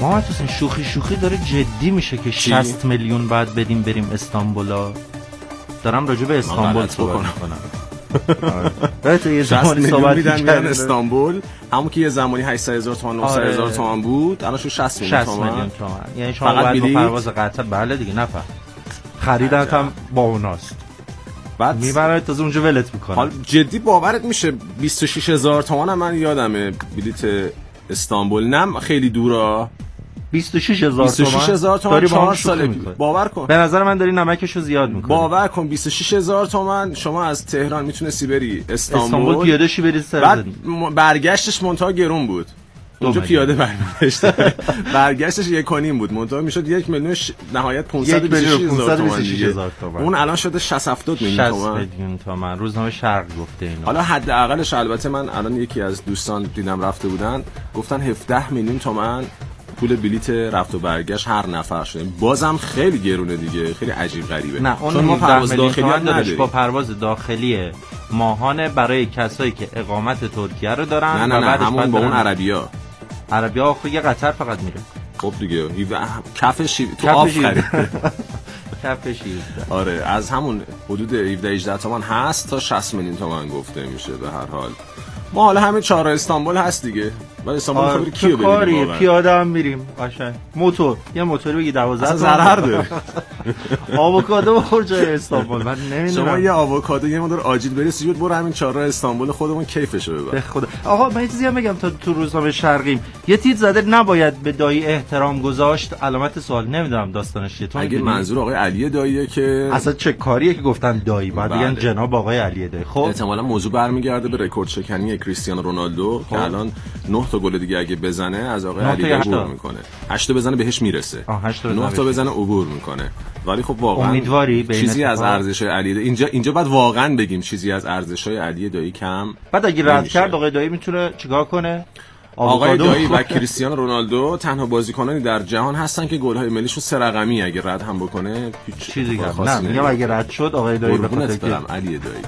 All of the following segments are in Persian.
محمد حسین شوخی داره جدی میشه که 60 میلیون بعد بدیم بریم استانبولا. دارم راجع به استانبول صحبت میکنم. تو یه زمانی صحبت میدن استانبول، همون که یه زمانی 800,000 تومان 900,000 تومان بود، الان شو 60 میلیون تومان. یعنی شما باید با پرواز قطر بله دیگه نفر خریدت هم با اوناست، بعد میبره تازه اونجا ولت میکنه. حال جدی باورت میشه 26,000 تومان هم من یادمه بلیت استانبول، نم خیلی دورا. 26,000 تومان 4 سال باور کن. به نظر من داری نمکشو زیاد میکنی. باور کن 26,000 تومان شما از تهران میتونستی بری استانبول پیاده شی بری سر. بعد برگشتش منتها گرون بود. اونجا پیاده برمی‌گشت. برگشتش 1.5 بود. منتها میشد 1 میلیون نهایت 526,000 تومان. اون الان شده 60-70 میلیون تومان. 60 میلیون تومان. روزنامه شرق گفته اینو. حالا حداقلش البته من الان یکی از دوستان دیدم رفته بودن گفتن 17 میلیون تومان پول بلیت رفت و برگشت هر نفر شده. بازم خیلی گرونه دیگه، خیلی عجیب غریبه. نه چون ما پرواز داخلی نداریم. با پرواز داخلی ماهانه برای کسایی که اقامت ترکیه رو دارن. نه همون با اون عربیا خب یه قطر فقط میره. خب دیگه کفش تو آف خرید. کفش. آره از همون حدود 17-18 تومان هست تا 60 میلیون تومان گفته میشه. به هر حال ما حالا همین چهارراه استانبول هست دیگه. ولی استانبول خبر کیو بریم؟ پیاده هم میریم قشنگ. موتور یه موتوری بگی 12 تا ضرر داره. آووکادو بخور جای استانبول. من نمیدونم شما یه آووکادو یه مقدار آجیل بریز زود برو همین چهارراه استانبول خودمون کیفشو ببر. به خدا آقا من یه چیزی هم بگم تا تو روزنامه شرقیم یه تیتر زده نباید به دایی احترام گذاشت علامت سوال. نمیدونم داستانش چیه. اگه منظور آقای علی داییه که اصلا چه کاریه که گفتن دایی بعد بگن جناب آقای علی دایی. خب احتمالاً موضوع برمیگرده به رکورد شکنی کریستیانو رونالدو که الان 9 تا گل دیگه اگه بزنه از آقای علی عبور میکنه. 8 تا بزنه بهش میرسه. 9 تا بزنه عبور میکنه. ولی خب واقعا امیدواری چیزی از ارزش‌های علی اینجا بعد واقعا بگیم چیزی از ارزش‌های علی دایی کم. بعد اگه رد کرد آقای دایی میتونه چیکار کنه؟ آقای دایی و کریستیانو رونالدو تنها بازیکنانی در جهان هستن که گل‌های ملیشون 3 رقمی اگه رد هم بکنه چیزی دیگه نه میگم اگه رد شد آقای دایی به خاطر که علی دایی.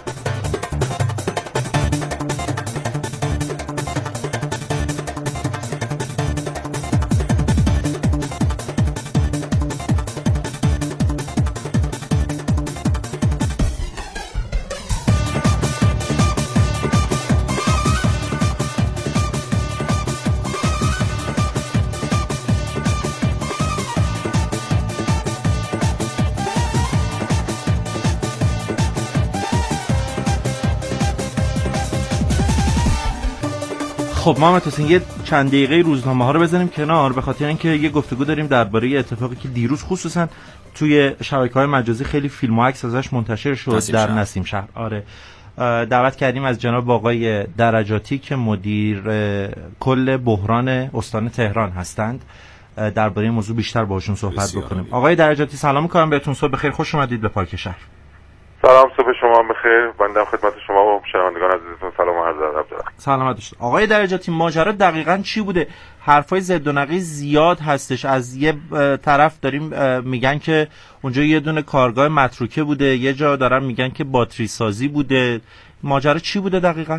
خب محمد حسین یه چند دقیقه روزنامه ها رو بزنیم کنار به خاطر اینکه یه گفتگو داریم درباره اتفاقی که دیروز خصوصا توی شبکه‌های مجازی خیلی فیلم و عکس ازش منتشر شد در نسیم شهر. آره دعوت کردیم از جناب آقای درجاتی که مدیر کل بحران استان تهران هستند درباره این موضوع بیشتر باهاشون صحبت بکنیم. آقای درجاتی سلام می‌کنم بهتون. صبح بخیر، خوش اومدید به پارک شهر. سلام، صبح شما بخیر. بنده خدمت شما و شنوندگان عزیزتون سلام و عرض ادب دارم. سلامت باشید. آقای درجاتی ماجرا دقیقاً چی بوده؟ حرفای ضد و نقیض زیاد هستش. از یه طرف داریم میگن که اونجا یه دونه کارگاه متروکه بوده، یه جا دارن میگن که باتری سازی بوده. ماجرا چی بوده دقیقاً؟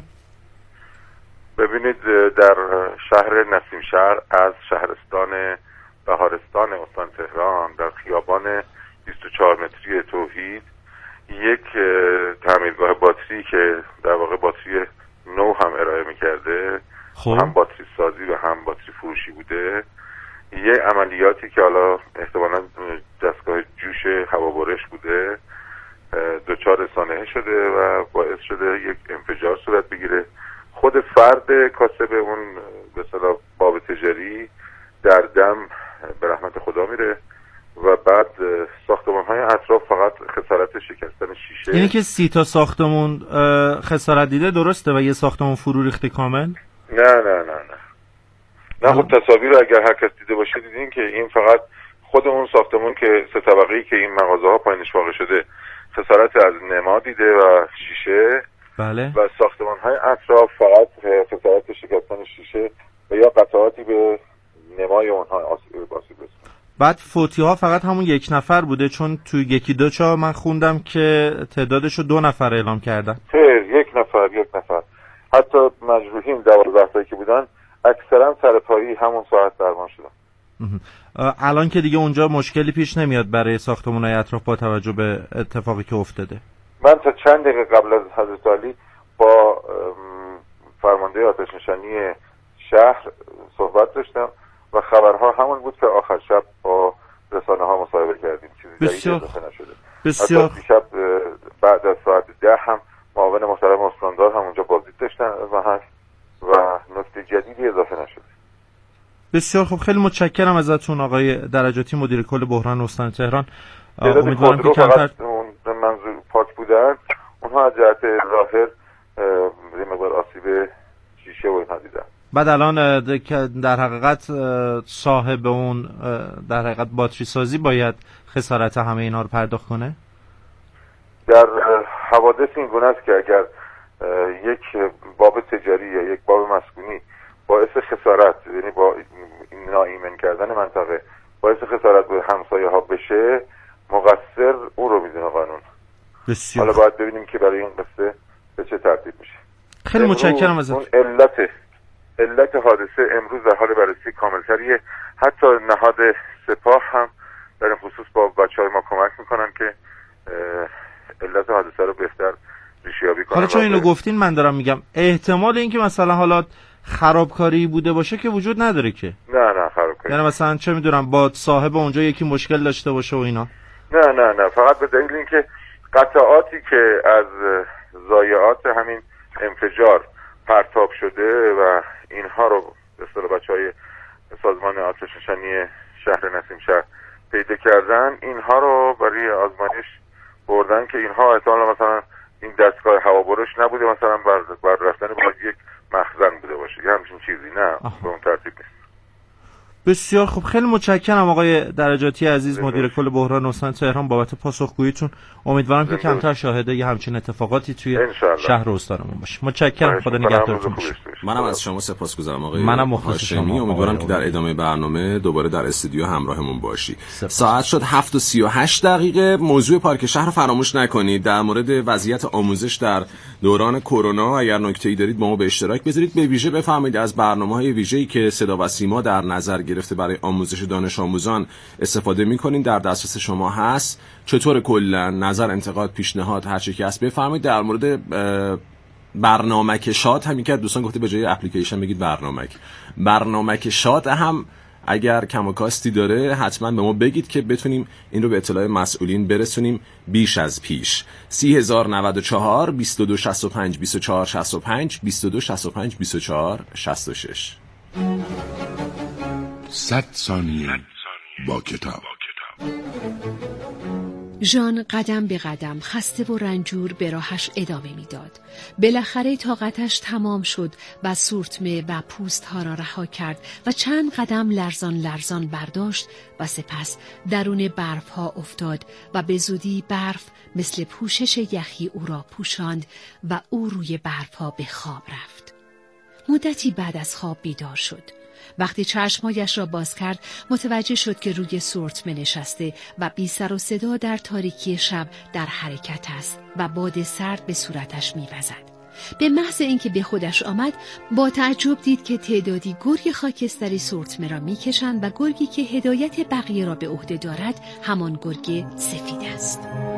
ببینید در شهر نسیم شهر از شهرستان بهارستان استان تهران در خیابان 24 متری توحید یک تعمیرگاه باتری که در واقع باتری نو هم ارائه میکرده، هم باتری سازی و هم باتری فروشی بوده، یه عملیاتی که حالا احتمالاً دستگاه جوش هوابرش بوده دچار سانحه شده و باعث شده یک انفجار صورت بگیره. خود فرد کاسب اون به اصطلاح باب تجاری در دم به رحمت خدا میره و بعد ساختمان‌های اطراف فقط خسارت شکستن شیشه. یعنی که 30 تا ساختمون خسارت دیده درسته و یه ساختمون فرو ریخته کامل؟ نه خب تصاویر رو اگر هر کس دیده باشه دیدین که این فقط خود اون ساختمون که 3 طبقه‌ای که این مغازه‌ها پایینش واقع شده خسارت از نما دیده و شیشه. بله. و ساختمان‌های اطراف فقط خسارت شکستن شیشه و یا قطعاتی به نمای اونها آسیب رسیده. بعد فوتی ها فقط همون یک نفر بوده، چون تو یکی دو جا من خوندم که تعدادشو 2 نفر اعلام کردن. خیر، یک نفر. حتی مجروحین 12 تایی که بودن اکثرا سرپایی همون ساعت درمان شدن. الان که دیگه اونجا مشکلی پیش نمیاد برای ساختمان‌های اطراف با توجه به اتفاقی که افتاده؟ من تا چند دقیقه قبل از حضرت علی با فرمانده آتش نشانی شهر صحبت داشتم و خبرها همون بود که آخر شب با رسانه ها مصاحبه کردیم. چیزی جدیدی اضافه نشده. بسیار شب بعد از ساعت 10 هم معاون محترم استاندار هم اونجا بازدید داشتن و هست و نکته جدیدی اضافه نشده. بسیار خب، خیلی متشکرم ازتون آقای درجاتی، مدیر کل بحران استان تهران. امیدوارم که کمتر منظور پاک بودن، اونها از جهت ظاهر یه مقدار آسیب شیشه و اینها دیدن. بعد الان در حقیقت صاحب اون در حقیقت باتری سازی باید خسارت همه اینا رو پرداخت کنه؟ در حوادث این گونه است که اگر یک باب تجاری یا یک باب مسکونی باعث خسارت، یعنی با ناایمن کردن منطقه باعث خسارت به همسایه ها بشه، مقصر او رو میدونه قانون. بسیار. حالا باید ببینیم که برای این قصه به چه ترتیب میشه. خیلی متشکرم ازت. اون علت حادثه امروز در حال بررسی کاملتریه. حتی نهاد سپاه هم در این خصوص با بچه‌های ما کمک میکنن که علت حادثه رو بهتر ریشه‌یابی کنن. حالا چون اینو گفتین من دارم میگم احتمال اینکه مثلا حالا خرابکاری بوده باشه که وجود نداره که. نه خرابکاری. یعنی مثلا چه میدونم با صاحب اونجا یکی مشکل داشته باشه و اینا. نه فقط به دلیل اینکه قطعاتی که از ضایعات همین انفجار پرتاب شده و اینها رو به اصطلاح بچهای سازمان آتش نشانی شهر نسیم شهر پیدا کردن، اینها رو برای آزمایش بردن که اینها احتمالاً مثلا این دستگاه هوابرش نبوده، مثلا بر رفتن باید یک مخزن بوده باشه یا همچین چیزی. نه به اون ترتیب نیست. بسیار خب، خیلی متشکرم آقای درجاتی عزیز، مدیر کل بحران استان تهران، بابت پاسخگوییتون. امیدوارم که کمتر شاهده یه همچین اتفاقاتی توی شهر و استانمون باشه. متشکرم، خدا نگهدارتون باشه. منم از شما سپاسگزارم آقای هاشمی. امیدوارم که در ادامه برنامه دوباره در استودیو همراهمون باشی. ساعت شد 7:38. موضوع پارک شهر فراموش نکنید. در مورد وضعیت آموزش در دوران کرونا اگر نکته‌ای دارید با ما به اشتراک بذارید. به ویژه بفرمایید از برنامه‌های ویژه‌ای که صدا و سیما در نظر گرفته برای آموزش دانش آموزان استفاده می‌کنین در دسترس شما هست. چطور کلا نظر، انتقاد، پیشنهاد هر چی که هست بفرمایید. در مورد برنامه‌کشات هم که دوستان گفته به جای اپلیکیشن بگید برنامه‌کشات هم اگر کم و کاستی داره حتما به ما بگید که بتونیم این رو به اطلاع مسئولین برسونیم بیش از پیش. 3094 2265 2465 2265 2466. 100 ثانیه با کتاب. ژان قدم به قدم خسته و رنجور به راهش ادامه میداد. بالاخره طاقتش تمام شد و سورتمه و پوست ها را رها کرد و چند قدم لرزان برداشت و سپس درون برف ها افتاد و به زودی برف مثل پوشش یخی او را پوشاند و او روی برف ها به خواب رفت. مدتی بعد از خواب بیدار شد. وقتی چشمهایش را باز کرد متوجه شد که روی سورتمه نشسته و بی سر و صدا در تاریکی شب در حرکت است و باد سرد به صورتش می‌وزد. به محض اینکه به خودش آمد با تعجب دید که تعدادی گرگ خاکستری سورتمه را می‌کشند و گرگی که هدایت بقیه را به عهده دارد همان گرگ سفید است.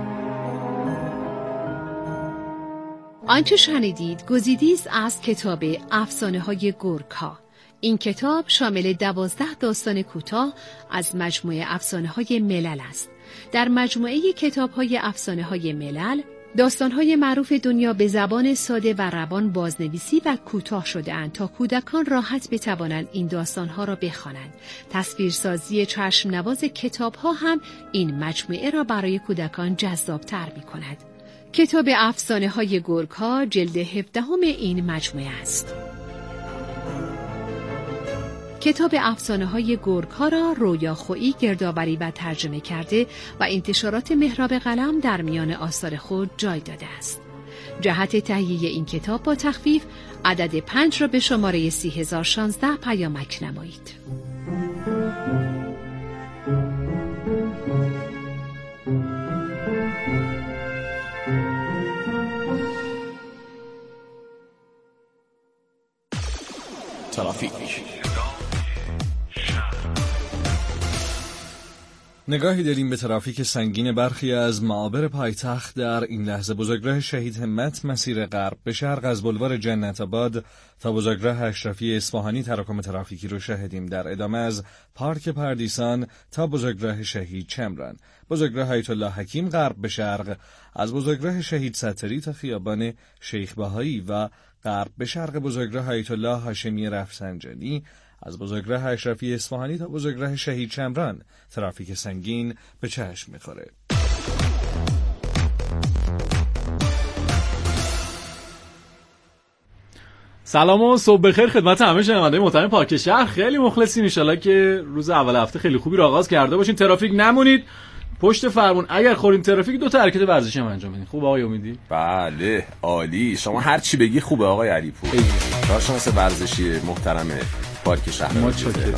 آنچه شنیدید گزیدی است از کتاب افسانه‌های گرگ‌ها. این کتاب شامل 12 داستان کوتاه از مجموعه افسانه‌های ملل است. در مجموعه کتاب‌های افسانه‌های ملل، داستان‌های معروف دنیا به زبان ساده و روان بازنویسی و کوتاه شده‌اند تا کودکان راحت بتوانند این داستان‌ها را بخوانند. تصویرسازی چشم‌نواز کتاب‌ها هم این مجموعه را برای کودکان جذاب‌تر می‌کند. کتاب افسانه‌های گرگ‌ها جلد 17 این مجموعه است. کتاب افسانه‌های گرگ‌ها را رویا خویی گردآوری و ترجمه کرده و انتشارات مهراب قلم در میان آثار خود جای داده است. جهت تهیه این کتاب با تخفیف عدد 5 را به شماره 30016 پیامک نمایید. ترافیک نگاهی داریم به ترافیک سنگین برخی از معابر پایتخت در این لحظه. بزرگراه شهید همت مسیر غرب به شرق از بلوار جنت آباد تا بزرگراه اشرفی اصفهانی تراکم ترافیکی رو شاهدیم. در ادامه از پارک پردیسان تا بزرگراه شهید چمران، بزرگراه آیت الله حکیم غرب به شرق از بزرگراه شهید ستاری تا خیابان شیخ بهایی و غرب به شرق بزرگراه آیت الله هاشمی رفسنجانی، از بزرگراه اشرفی اصفهانی تا بزرگراه شهید چمران ترافیک سنگین به چشم می‌خوره. سلام و صبح بخیر خدمت همه شنونده‌های محترم پارک شهر. خیلی مخلصیم، ان شاءالله که روز اول هفته خیلی خوبی رو آغاز کرده باشین. ترافیک نمونید پشت فرمون. اگر خورین ترافیک 2 تا حرکت ورزشی هم انجام بدین. خوب آقای امیدی؟ بله عالی. شما هر چی بگی خوبه آقای علیپور. کارشناس ورزشی محترم پارک شهر ما تهران.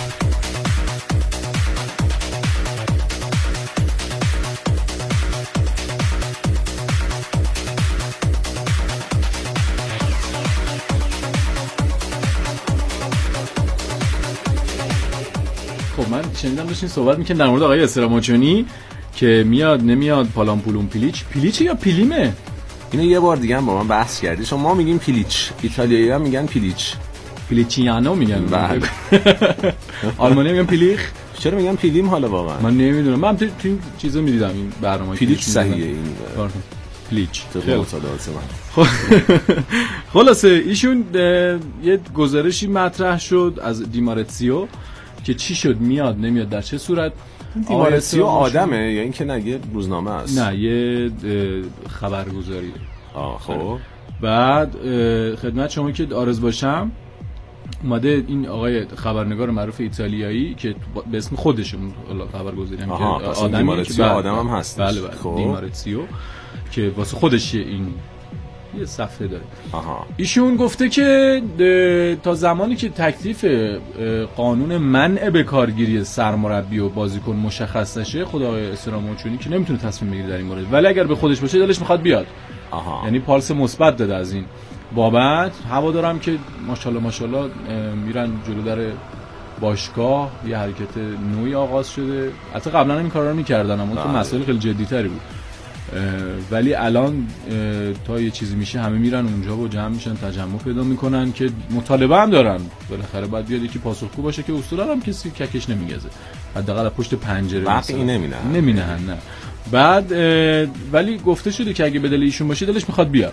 خب من شنیدم داشتین صحبت میکنین در مورد آقای استراماچونی که میاد نمیاد، پالام پولوم پیلیچ یا پیلیمه. اینو یه بار دیگه هم با من بحث کردی. شما میگین پیلیچ، ایتالیایی ها میگن پیلیچیانو میگن. بله. آلمانی میگن پیلیخ. چرا میگن پیلیم حالا واقعا؟ من نمیدونم. من تو این چیزا میدیدم این برنامه پیلیچ صحیحه این. پیلیچ. خب خلاصه ایشون یه گزارشی مطرح شد از دیمارتسیو که چی شد، میاد نمیاد، در چه صورت. دیمارتسیو آدمه یا اینکه نگه روزنامه است؟ نه یه خبرگزاریه. خب بعد خدمت شما که عارض باشم، اومده این آقای خبرنگار معروف ایتالیایی که به اسم خودشون خبرگزاری هم که دیمارتسیو آدم هم هست. بله خب. دیمارتسیو که واسه خودش این یه صفحه داره. ایشون گفته که تا زمانی که تکلیف قانون منع به کارگیری سرمربی و بازیکن مشخص نشه، خود آقای استراماچونی که نمیتونه تصمیم بگیره در این مورد، ولی اگر به خودش باشه دلش میخواد بیاد. یعنی پالس مثبت داده از این بابت. هوادارم که ماشاءالله میرن جلو در باشگاه، یه حرکت نوعی آغاز شده. حتی قبلا این کارا رو میکردن اما تو مسائل خیلی جدی‌تری بود، ولی الان تا یه چیزی میشه همه میرن اونجا و جمع میشن، تجمع پیدا میکنن که مطالبه هم دارن. بالاخره باید بیاد یکی پاسخگو باشه که اصولا هم کسی ککش نمیگزه، حداقل پشت پنجره واقعی نمینهن. نه بعد ولی گفته شده که اگه بدل ایشون باشه دلش میخواد بیاد.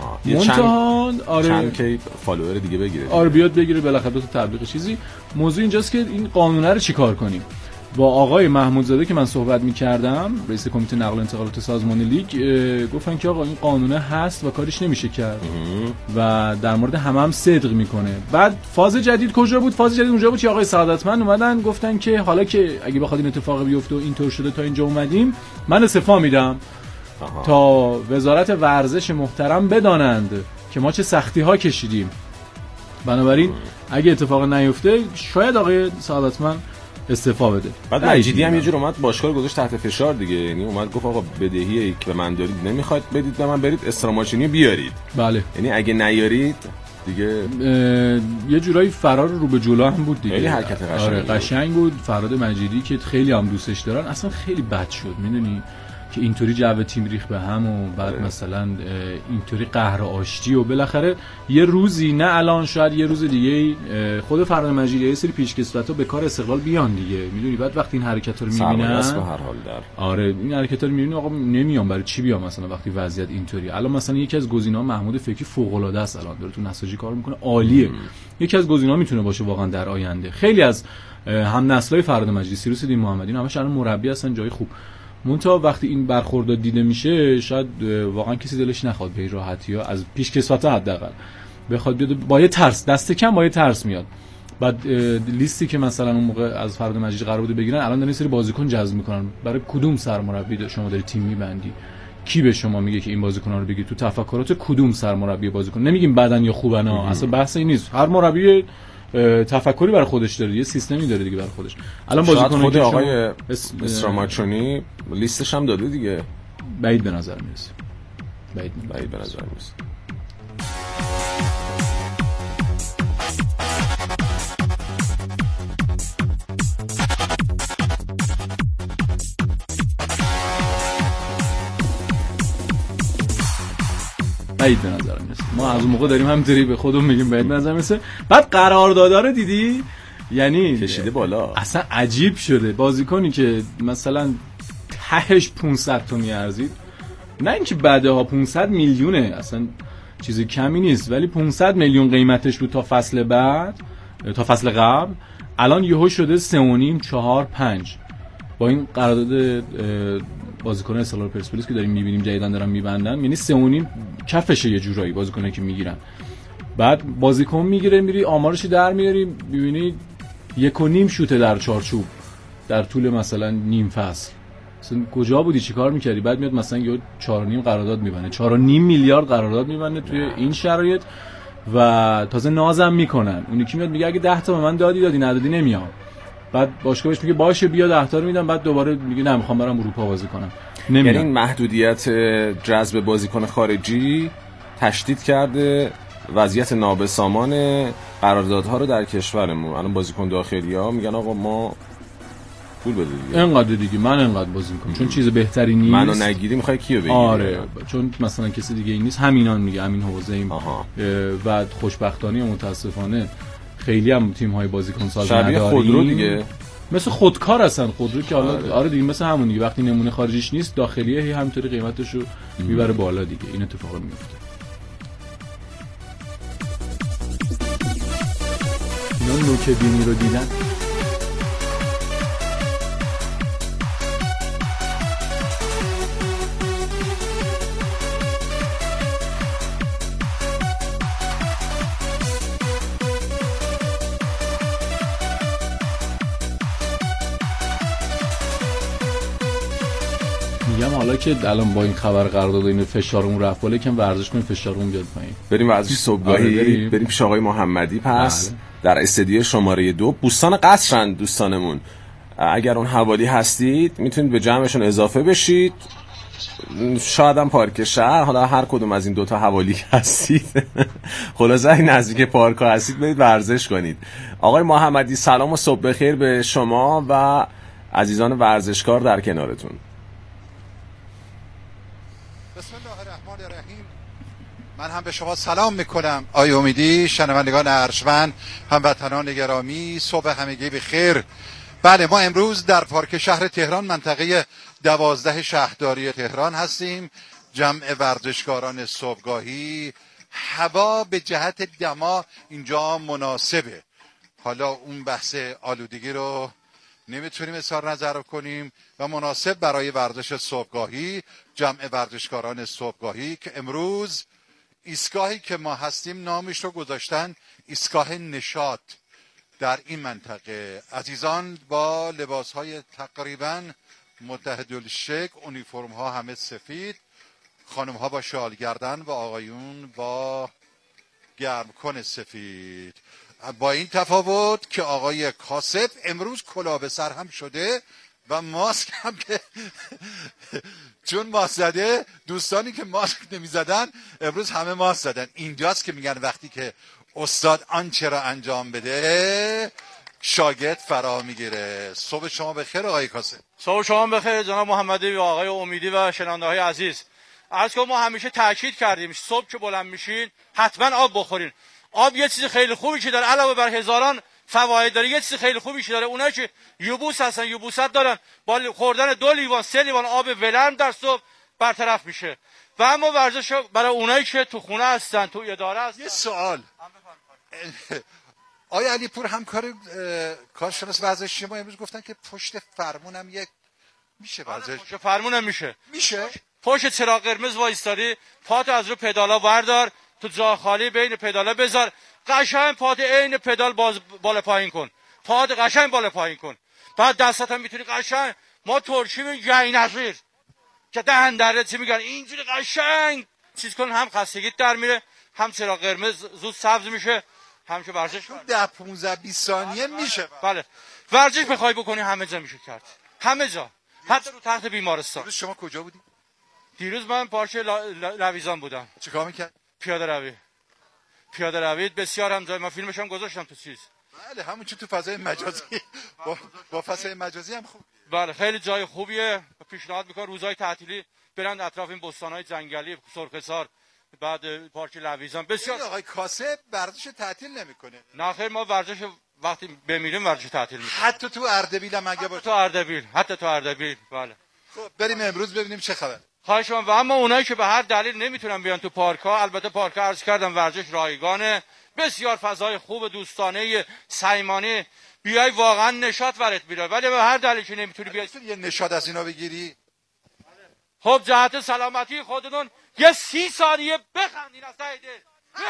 چند که فالوور دیگه بگیره. بیاد بگیره بالاخره دو تا تبلیغ چیزی. موضوع اینجاست که این قانونه رو چیکار کنیم. با آقای محمودزاده که من صحبت می‌کردم، رئیس کمیته نقل و انتقالات سازمان لیگ، گفتن که آقا این قانونه هست و کارش نمیشه کرد و در مورد هم صدق میکنه. بعد فاز جدید کجا بود؟ فاز جدید اونجا بود که آقای سعادتمند اومدن گفتن که حالا که اگه بخواد این اتفاق بیفته و اینطور شده تا اینجا اومدیم، من استعفا میدم تا وزارت ورزش محترم بدانند که ما چه سختی‌ها کشیدیم. بنابراین اگه اتفاق نیفته شاید آقای سعادتمند استعفا بده. بعد مجیدی هم یه جور اومد باشگاه گذاشت تحت فشار دیگه. یعنی اومد گفت آقا بدهی که به من دارید نمیخواد بدید، به من برید استراماچونی بیارید. بله. یعنی اگه نیارید دیگه یه جورایی فرار رو به جلو هم بود دیگه. خیلی حرکت قشنگ بود. فراد مجیدی که خیلی هم دوستش دارن، اصلا خیلی بد شد میدونی که اینطوری جو تیم ریخ به هم و بعد مثلا اینطوری قهر و آشتی و بالاخره یه روزی، نه الان شاید یه روز دیگه خود فراد مجیدی یه سری پیشکسوت‌ها به کار استقلال بیان دیگه میدونی. بعد وقتی این حرکت‌ها رو می‌بینن به هر حال این حرکت‌ها رو می‌بینن آقا نمیام برای چی بیام مثلا وقتی وضعیت اینطوری. الان مثلا یکی از گزینه‌ها محمود فکری فوق‌العاده است، الان داره تو نساجی کار می‌کنه، عالیه. یکی از گزینه‌ها میتونه باشه واقعا در آینده. خیلی از هم نسل‌های فراد مجیدی، سیروس دین محمدی همش الان مربی هستن جای خوب. منتها وقتی این برخورد دیده میشه شاید واقعا کسی دلش نخواد به این راحتی‌ها از پیشکسوت‌ها حداقل بخواد بیاد با یه ترس، دست کم با یه ترس میاد. بعد لیستی که مثلا اون موقع از فراد مجیدی قرار بوده بگیرن الان دارن یه سری بازیکن جذب میکنن. برای کدوم سرمربی شما داری تیم میبندی؟ کی به شما میگه که این بازیکن‌ها رو بگیر؟ تو تفکرات کدوم سرمربی بازیکن؟ نمیگیم بدن یا خوبن ها، اصلا بحث این نیست. هر مربی تفکری برای خودش داره، یه سیستمی داره دیگه برای خودش. الان بازیکن خود آقای استراماچونی لیستش هم داده دیگه. بعید به نظر میرسه. بعید به نظر میرسه. بعید به نظر میاد. ما از اون موقع داریم همینطوری به خودمون میگیم بعید به نظر میاد. بعد قراردادا رو دیدی؟ یعنی کشیده بالا. اصلا عجیب شده. بازیکنی که مثلا تهش 500 تا میارزید، نه اینکه بعدها 500 میلیونه، اصلا چیز کمی نیست، ولی 500 میلیون قیمتش بود تا فصل بعد، تا فصل قبل، الان یهو شده 3.5 4 5 با این قرارداد بازیکن استقلال پرسپولیس که داریم میبینیم جدیدن دارن میبندن، یعنی 3.5 کفشه یه جورایی بازیکنایی که میگیرن. بعد بازیکن میگیره میری آمارش در میاری ببینی 1.5 شوته در چارچوب در طول مثلا نیم فصل. مثلا کجا بودی چیکار میکردی؟ بعد میاد مثلا یه 4.5 قرارداد میبنده، 4.5 میلیارد قرارداد میبنده توی این شرایط و تازه نازم میکنن. اون یکی میاد میگه اگه 10 تا به من دادی ندادی نمیام. بعد باشگاه بهش میگه باشه بیا 10 تا رو میدم، بعد دوباره میگه نه میخوام برم اروپا بازی کنم. یعنی این محدودیت جذب بازیکن خارجی تشدید کرده وضعیت نابسامان قراردادها رو در کشورمون. الان بازیکن داخلی‌ها میگن آقا ما پول بده دیگه، اینقدر دیگه من اینقدر بازی میکنم چون چیز بهتری نیست. منو نگیری میخوای کیو بگیری؟ آره چون مثلا کسی دیگه این نیست، همینان میگه همین حوزه‌ایم. و خوشبختانه و متاسفانه خیلی هم تیم‌های بازیکن ساز نداریم. شبیه خودرو دیگه، مثل خودکار هستن خودرو که حالا آره دیگه مثل همون دیگه، وقتی نمونه خارجیش نیست داخلیه همینطوری قیمتش رو میبره بالا دیگه. این اتفاق میفته. اینا نوک بینی رو دیدن. میگم حالا که الان با این خبر قرارداد این فشارمون رفت بالا، یکم ورزش کنیم فشارمون بیاد پایین. بریم ورزش صبحگاهی، بریم پیش آقای محمدی. پس در استودیو شماره 2 بوستان قصرن دوستانمون. اگر اون حوالی هستید میتونید به جمعشون اضافه بشید، شاید هم پارک شهر، حالا هر کدوم از این دوتا حوالی هستید خلاصه این نزدیک پارک ها هستید برید ورزش کنید. آقای محمدی سلام و صبح بخیر به شما و عزیزان ورزشکار در کنارتون. بسم الله الرحمن الرحیم. من هم به شما سلام میکنم آقای امیدی، شنوندگان ارجمند، هموطنان گرامی، صبح همگی بخیر. بله ما امروز در پارک شهر تهران منطقه 12 شهرداری تهران هستیم. جمع ورزشکاران صبحگاهی. هوا به جهت دما اینجا مناسبه. حالا اون بحث آلودگی رو نمیتونیم اظهار نظر کنیم و مناسب برای ورزش صبحگاهی، جمع ورزشکاران صبحگاهی که امروز ایستگاهی که ما هستیم نامش رو گذاشتن ایستگاه نشاط. در این منطقه عزیزان با لباسهای تقریبا متحدالشکل، اونیفرم ها همه سفید، خانم ها با شال گردن و آقایون با گرمکن سفید. با این تفاوت که آقای کاسب امروز کلاه به سر هم شده و ماسک هم که چون ماسک زده، دوستانی که ماسک نمی زدن امروز همه ماسک زدن. اینجاست که میگن وقتی که استاد آنچه را انجام بده شاگرد فرا میگیره. صبح شما بخیر آقای کاسب. صبح شما بخیر جناب محمدی و آقای امیدی و شنونده‌های عزیز. عرض کنم ما همیشه تاکید کردیم صبح که بلند میشین حتما آب بخورین. آب یه چیز خیلی خوبی که داره، علاوه بر هزاران فواید داره، یه چیز خیلی خوبی که داره. اونایی که یبوس هستن، یبوست دارن، با خوردن 2 لیوان 3 لیوان آب ولرم در صبح برطرف میشه. و اما ورزش برای اونایی که تو خونه هستن، تو اداره هستن. یه سوال آیا علیپور همکار کارشناس ورزشی ما امروز گفتن که پشت فرمونم یک میشه ورزش؟ پشت فرمونم میشه. پشت چراغ قرمز وایستادی، پاتو از رو پدالا وردار، تو جا خالی بین پدالا بذار، قشنگ پات عین پدال بالا پایین کن، پات قشنگ بالا پایین کن. بعد دستات هم میتونی قشنگ، ما ترکی میگن نظیر که دهن دره چی میگن، اینجوری قشنگ چیز کن، هم خستگیت در میره، هم چراغ قرمز زود سبز میشه، هم که ورزش 10-15-20 ثانیه میشه. بله ورزش بخوای بکنی همه جا میشه کرد، همه جا، حتی رو تخت بیمارستان. دیروز شما کجا بودی؟ دیروز من پارچه لویزان بودم. چیکار میکرد؟ پیاده روی بسیار هم جای، من فیلمش هم گذاشتم تو چیز. بله همون چی تو فضای مجازی با فضای مجازی هم خوب. بله خیلی جای خوبیه. پیشنهاد میکنم روزهای تعطیلی برند اطراف این بستان‌های جنگلی سرخسار بعد پارک لویزان بسیار. آقای کاسب ورزش تعطیل نمیکنه. نه خیر، ما ورزش وقتی بمیریم ورزش تعطیل میکنیم. حتی تو اردبیل هم اگه باشه. حتی تو اردبیل. بله. خب بریم امروز ببینیم چه خبر. خواهش می‌کنم. و اما اونایی که به هر دلیل نمیتونن بیان تو پارک ها، البته پارک ها عرض کردم ورزش رایگانه، بسیار فضای خوب دوستانه صمیمانه، بیای واقعا نشاط ورت میره، ولی به هر دلیلی که نمیتونی بیای یه نشاط از اینا بگیری. خب جهت سلامتی خودتون یه 30 ثانیه بخندین از ته دل.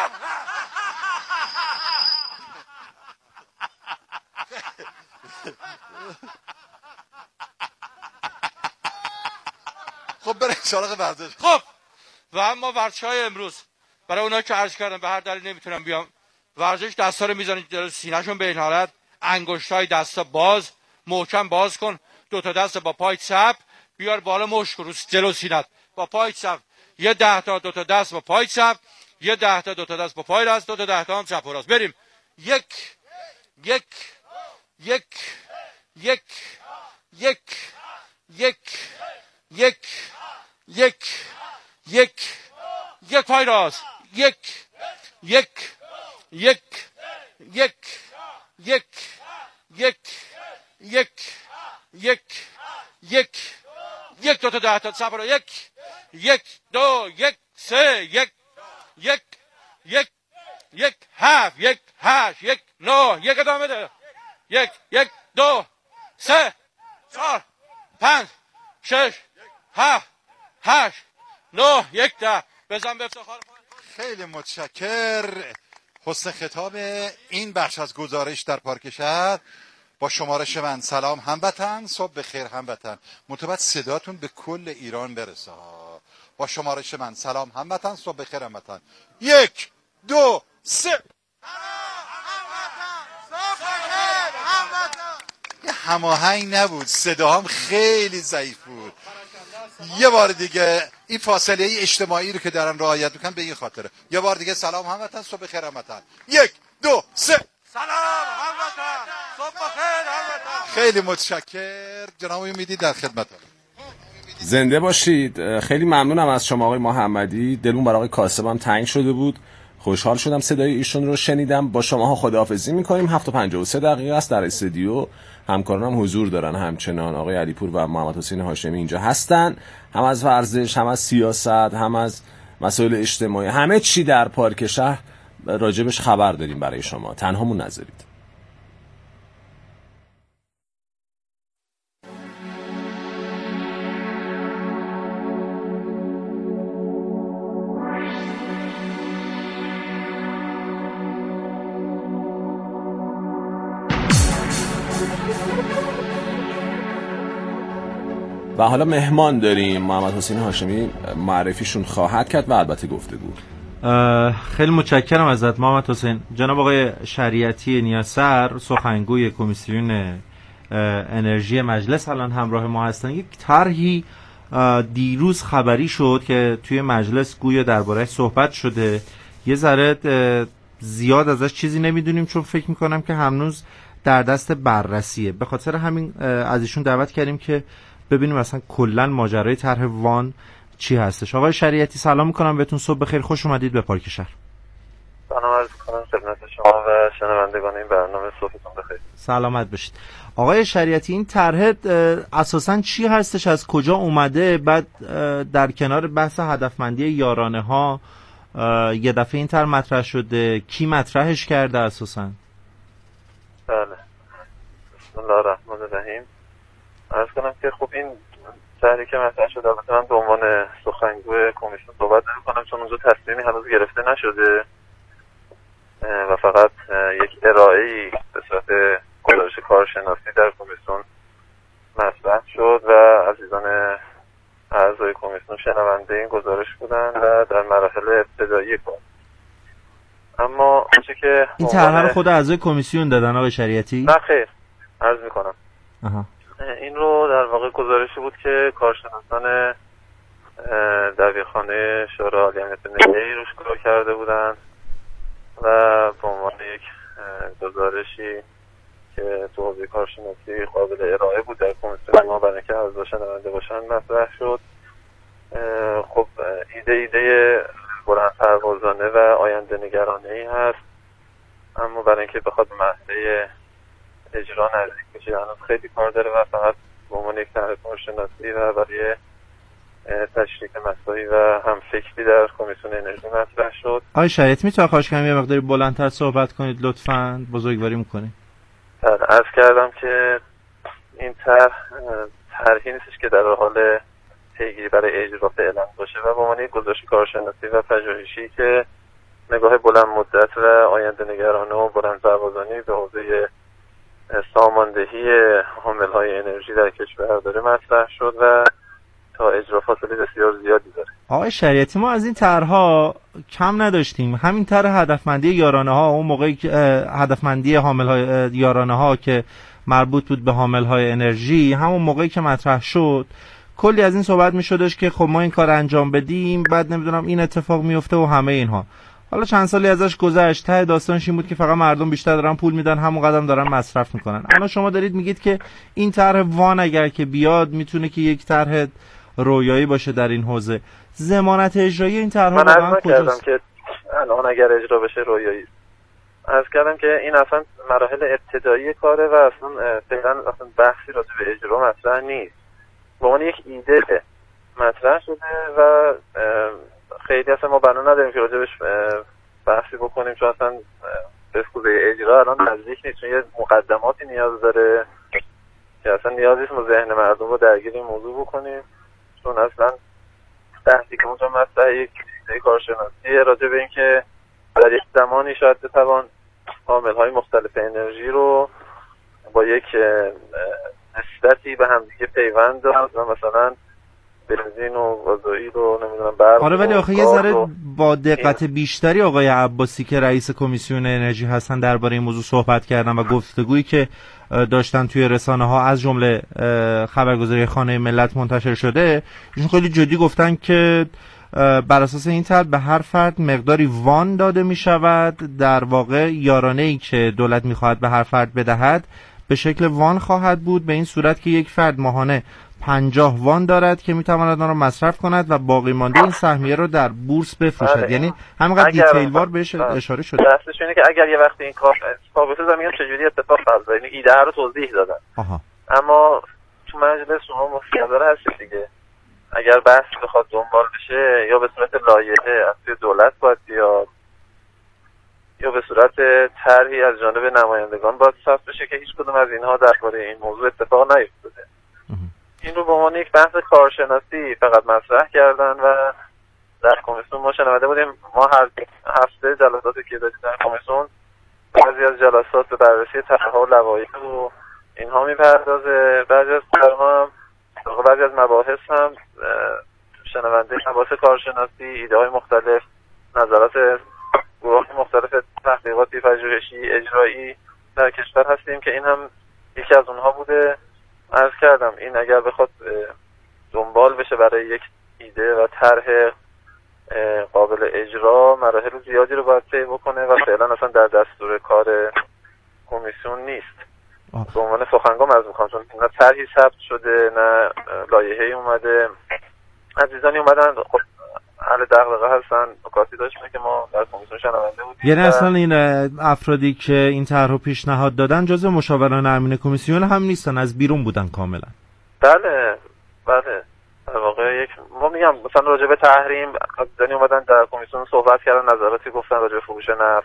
خب بریم سراغ ورزش. خب و اما ورزش‌های امروز برای اونایی که عرض کردم به هر دلیل نمیتونن بیان، ورزش دستا رو میزنید جلو سینه‌شون به این حالت، انگشتای دستا باز، محکم باز کن، 2 تا دست با پای چپ بیار بالا، مشت رو جلو سینت با پای چپ، یه 10 تا 2 تا دست با پای چپ، یه 10 تا 2 تا دست با پای راست، 2 تا 10 تا هم چپ و راست. بریم. یک یک یک یک یک یک یک یک یک یک پای راست، یک یک یک یک یک یک یک یک یک یک 2 تا 10 تا چپ و راست، یک یک 2 1 3 یک یک یک یک 7 یک 8 یک 9 یک ادامه ده، یک یک 2 3 4 5 6 7 8 9 یک 10. بزن به افتخار. خیلی متشکر. حسن خطاب این بخش از گزارش در پارک شهر. با شمارش من سلام هموطن، صبح بخیر هموطن. متوجه صداتون به کل ایران برسه. با شمارش من سلام هموطن، صبح بخیر هموطن. 1 2 3. یه هماهنگ نبود، صداهام خیلی ضعیف بود. یه بار دیگه این فاصله اجتماعی رو که دارن رعایت میکنن به این خاطره. یه بار دیگه سلام هموطن، صبح بخیر هموطن. 1 2 3. سلام هموطن، صبح بخیر هموطن. خیلی متشکر جناب امیدی، در خدمتم. زنده باشید. خیلی ممنونم از شما آقای محمدی. دلمون برای آقای کاسب هم تنگ شده بود. خوشحال شدم صدای ایشون رو شنیدم. با شماها خداحافظی می‌کنیم. 7:53 است در استودیو. همکارانم حضور دارن، همچنان آقای علیپور و محمد حسین هاشمی اینجا هستن. هم از ورزش، هم از سیاست، هم از مسائل اجتماعی، همه چی در پارک شهر راجبش خبر داریم برای شما. تنهامون نذارید. و حالا مهمان داریم، محمد حسین هاشمی معرفیشون خواهد کرد و البته گفتگو. خیلی متشکرم ازت محمد حسین. جناب آقای شریعتی نیاسر، سخنگوی کمیسیون انرژی مجلس الان همراه ما هستن. یک طرحی دیروز خبری شد که توی مجلس گویا درباره صحبت شده، یه ذره زیاد ازش چیزی نمیدونیم چون فکر میکنم که هنوز در دست بررسیه. به خاطر همین از ایشون دعوت کردیم که ببینیم اصلا کلا ماجرای طرح وان چی هستش. آقای شریعتی سلام میکنم بهتون، صبح بخیر، خوش اومدید به پارک شهر. سلام عرض میکنم خدمت شما و شنوندگان این برنامه، صبحتون بخیر. سلامت باشید. آقای شریعتی این طرح اساسا چی هستش، از کجا اومده؟ بعد در کنار بحث هدفمندی یارانه ها یه دفعه این طرح مطرح شده، کی مطرحش کرده اساسا؟ بله، بسم الله الرحمن الرحیم. عرض کنم که خب این طرحی که مطرح شده، البته من به عنوان سخنگوی کمیسیون صحبت نمی‌کنم چون اونجا تصمیمی هنوز گرفته نشده و فقط یک ارائه‌ای به صورت گزارش کارشناسی در کمیسیون مطرح شد و عزیزان اعضای کمیسیون شنونده این گزارش بودن و در مراحل ابتدایی کار. اما آنچه که این طرح رو خود اعضای کمیسیون دادن آقای شریعتی؟ نه خیر، عرض می‌کنم این رو در واقع گزارشی بود که کارشناسان دبیرخانه شورای عالی امنیت ملی روش کار کرده بودن و به عنوان یک گزارشی که تو حوزه کارشناسی قابل ارائه بود در کمیسیون ما برای اینکه اعضا شنونده باشن مطرح شد. خب ایده بلند پروازانه و آینده نگرانه ای هست، اما برای اینکه بخواد به مرحله اجرا نزدیک بشه هنوز خیلی کار داره و فقط به عنوان یک طرح کارشناسی و برای تشریح مسائلی و هم فکری در کمیسیون انرژی مطرح شد. آقای شریعتی میتونم خواهش کنم یه مقداری بلندتر صحبت کنید لطفاً، بزرگواری میکنید. عرض کردم که این طرحی نیستش که در حال پیگیری برای اجرا فعلا باشه و به عنوان یک گزارش کارشناسی و پژوهشی که نگاه بلند مدت و آینده نگرانه و بلند پروازانه به حوزه ساماندهی حامل‌های انرژی در کشور داره مطرح شد و تا اجرا فاصله بسیار زیادی داره. آقای شریعتی ما از این طرح‌ها کم نداشتیم. همین طرح هدفمندی یارانه‌ها، اون موقعی که هدفمندی حامل‌های یارانه‌ها که مربوط بود به حامل‌های انرژی، همون موقعی که مطرح شد کلی از این صحبت می‌شدش که خب ما این کار انجام بدیم بعد نمیدونم این اتفاق میفته و همه اینها. حالا چند سالی ازش گذشت، ته داستانش این بود که فقط مردم بیشتر دارن پول میدن، همون قدم دارن مصرف میکنن. الان شما دارید میگید که این طرح وان اگر که بیاد میتونه که یک طرح رویایی باشه در این حوزه. ضمانت اجرایی این طرح واقعا کجاست؟ که الان اگر اجرا بشه رویایی. عرض کردم که این اصلا مراحل ابتدایی کاره و اصلا بحثی راجع به اجرا مطرح نیست. به عنوان یک ایده مطرح شده و خیلی اصلا ما بنا نداریم که راجبش بحثی بکنیم، چون اصلا به خوبه اجرا الان نزدیک نیست، چون یه مقدماتی نیاز داره که اصلا نیازی نیست ما ذهن مردم رو درگیر این موضوع بکنیم، چون اصلا بحثی که اونجا مطرح یک کارشناسی راجع به این که در یک زمانی شاید بتوان عامل‌های مختلف انرژی رو با یک نسبتی به همدیگه پیوند داد و مثلا بنزین و گازوئیل و نمیدونم برق. آره ولی آخه یه ذره با دقت بیشتری آقای عباسی که رئیس کمیسیون انرژی هستن درباره این موضوع صحبت کردن و گفتگویی که داشتن توی رسانه‌ها از جمله خبرگزاری خانه ملت منتشر شده، ایشون خیلی جدی گفتن که بر اساس این طرح به هر فرد مقداری وان داده می شود، در واقع یارانه‌ای که دولت می‌خواهد به هر فرد بدهد به شکل وان خواهد بود، به این صورت که یک فرد ماهانه 50 وان دارد که میتواند آن را مصرف کند و باقی مانده این سهمیه رو در بورس بفروشد. یعنی همینقدر دیتیل وار بهش اشاره شده. بحثش اینه که اگر یه وقتی این کار ثابت میگم چجوری اتفاق افتاد، یعنی ایده رو توضیح دادن. اما تو مجلس شما مستقر هستید دیگه. اگر بحث بخواد دنبال بشه یا به صورت لایحه از سوی دولت باید بیاد یا به صورت طرحی از جانب نمایندگان باید ثبت بشه که هیچ کدوم از اینها درباره این موضوع اتفاق نیفتاده. این رو به عنوان یک بحث کارشناسی فقط مطرح کردن و در کمیسیون ما شنونده بودیم. ما هر هفته جلساتی که داشتیم در کمیسیون بعضی از جلسات به بررسی طرح‌ها و لوایح و اینها میپردازه، بعضی از طرح‌ها هم بعضی از مباحث هم شنونده مباحث کارشناسی، ایده‌های مختلف، نظرات گروه مختلف تحقیقاتی، پژوهشی، اجرایی در کشور هستیم که این هم یکی از اونها بوده. عرض کردم این اگر بخواد دنبال بشه برای یک ایده و طرح قابل اجرا مراحل زیادی رو باید طی بکنه و فعلا اصلا در دستور کار کمیسیون نیست. به عنوان سخنگو عرض می‌کنم چون نه طرحی ثبت شده نه لایحه‌ای اومده. عزیزانی اومدن خب اهل دغدغه هستن، نکاتی داشتیم که ما در کمیسیون شنونده بودیم. یعنی اصلا این افرادی که این طرح رو پیشنهاد دادن جزء مشاوران امین کمیسیون هم نیستن، از بیرون بودن کاملا. بله در واقع یک ما میگم مثلا راجع به تحریم عزیزانی اومدن در کمیسیون صحبت کردن، نظراتی گفتن راجع به فروش نفت.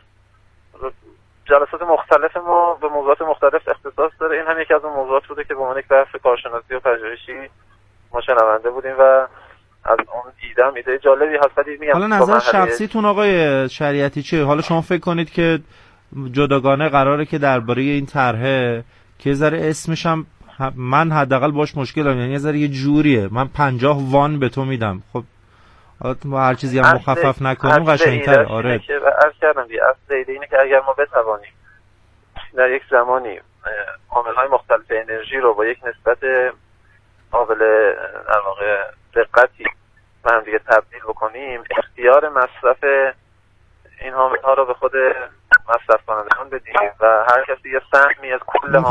جلسات مختلف ما به موضوعات مختلف اختصاص داره. این هم یکی از اون موضوعات بوده که به عنوان یک بحث کارشناسی و پژوهشی ما شنونده بودیم و از اون دیدم ایده جالبی هست. ولی میگم حالا نظر شخصیتون آقای شریعتی چیه؟ حالا شما فکر کنید که جداگانه قراره که درباره این طرحه که ذره اسمش هم من حداقل باش مشکل دارم، یعنی ذره یه جوریه من 50 وان به تو میدم، خب ما هر چیزی هم مخفف نکنیم قشنگ‌تره. آره که عرض کردم دیگه اصل ایده اینه که اگر ما بتوانیم در یک زمانی عامل‌های مختلف انرژی رو با یک نسبت قابل در واقع دقتی و هم دیگه تبدیل بکنیم، اختیار مصرف این حامل‌ها رو به خود مصرف کنندگان بدیم و هر کسی یه سهمی از کل